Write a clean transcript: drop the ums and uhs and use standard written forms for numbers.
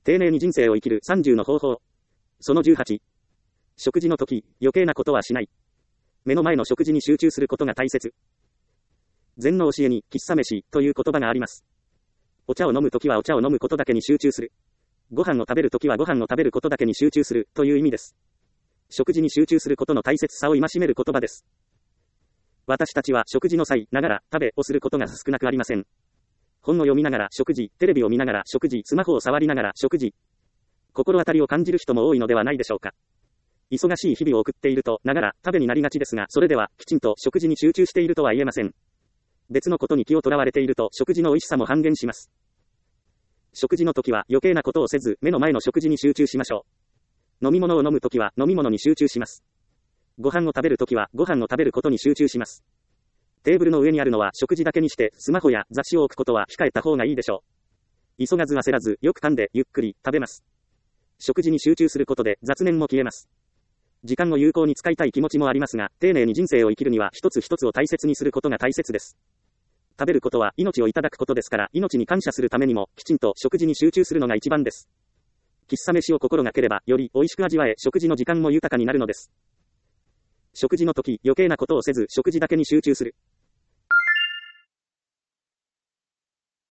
丁寧に人生を生きる30の方法。その18。食事の時、余計なことはしない。目の前の食事に集中することが大切。禅の教えに、喫茶飯という言葉があります。お茶を飲むときはお茶を飲むことだけに集中する。ご飯を食べるときはご飯を食べることだけに集中するという意味です。食事に集中することの大切さを戒める言葉です。私たちは食事の際、ながら食べをすることが少なくありません。本を読みながら食事、テレビを見ながら食事、スマホを触りながら食事。心当たりを感じる人も多いのではないでしょうか。忙しい日々を送っていると、ながら食べになりがちですが、それではきちんと食事に集中しているとは言えません。別のことに気をとらわれていると食事の美味しさも半減します。食事の時は余計なことをせず、目の前の食事に集中しましょう。飲み物を飲むときは飲み物に集中します。ご飯を食べるときはご飯を食べることに集中します。テーブルの上にあるのは食事だけにして、スマホや雑誌を置くことは控えた方がいいでしょう。急がず焦らず、よく噛んでゆっくり食べます。食事に集中することで雑念も消えます。時間を有効に使いたい気持ちもありますが、丁寧に人生を生きるには一つ一つを大切にすることが大切です。食べることは命をいただくことですから、命に感謝するためにも、きちんと食事に集中するのが一番です。喫茶飯を心がければ、より美味しく味わえ、食事の時間も豊かになるのです。食事の時、余計なことをせず、食事だけに集中する。